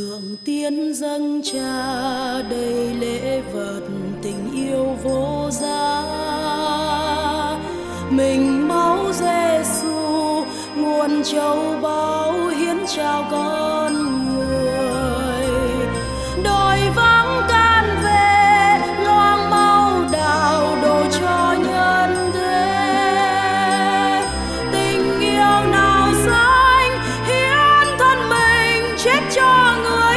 thượng tiên dâng cha đầy lễ vật tình yêu vô giá. Mình máu Giêsu nguồn châu báu hiến trao con người. Đồi vắng can về loang máu đào đổ cho nhân thế. Tình yêu nào xanh hiến thân mình chết cho người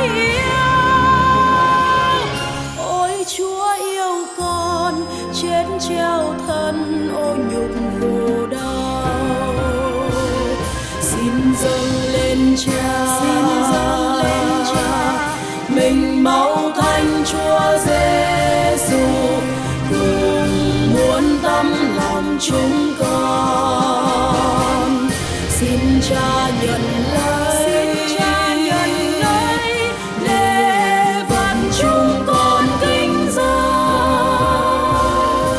yêu. Ôi Chúa yêu con chết treo thân ô nhục khổ đau. Xin dâng lên Cha, xin dâng lên Cha, mình máu Thánh Chúa Giêsu cùng muôn tấm lòng chúng con. Xin Cha nhận lấy, xin Cha nhận lấy lễ vật chúng con kính dâng.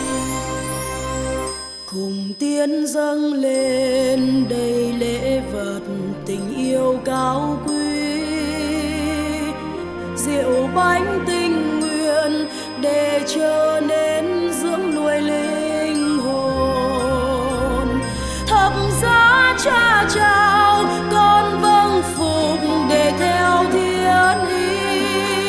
Cùng tiên dâng lên đầy lễ vật tình yêu cao quý, rượu bánh tình nguyện để trở nên dưỡng nuôi linh hồn. Thập giá Cha trao con vâng phục để theo thiên ý.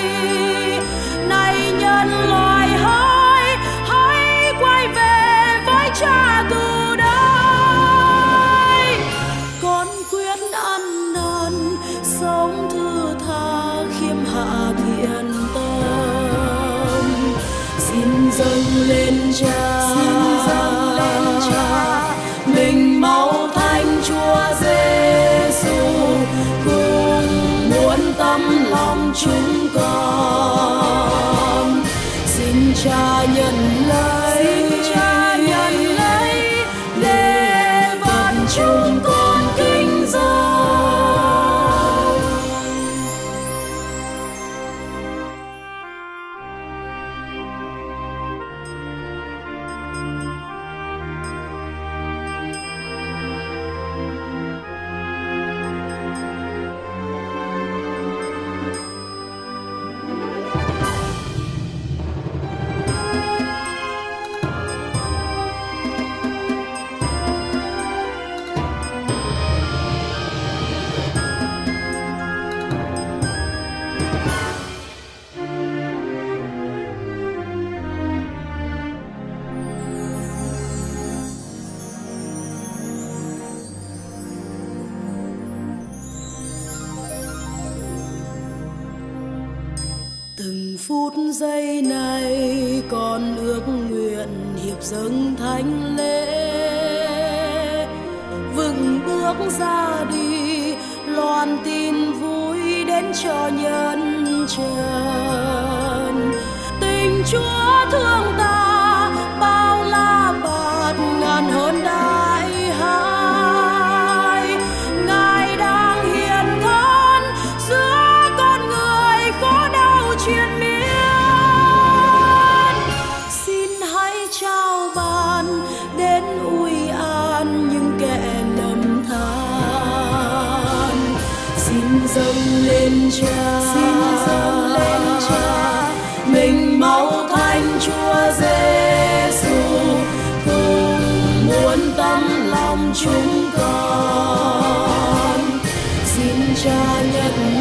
Này nhân loại hỡi, hãy quay về với Cha từ đây. Con quyết ăn năn sống thứ tha khiêm hạ thiện tâm. Xin dâng lên Cha, xin dâng lên Cha, mình máu Thánh Chúa Giêsu cùng muôn tấm lòng chúng con. Xin Cha nhận lấy, xin Cha nhận lấy lễ vật chúng con kính dâng. Từng phút giây này con ước nguyện hiệp dâng thánh lễ, vững bước ra đi loan tin vui đến cho nhân trần. Tình Chúa thương ta bao la bạt ngàn hơn đại hải. Ngài đang hiện thân giữa con người khổ đau triền miên. Xin hãy trao ban đến ui an những kẻ lầm than. Xin dâng lên Cha, xin dâng lên Cha, mình máu Thánh Chúa Giêsu cùng muôn tấm lòng chúng con. Xin Cha nhận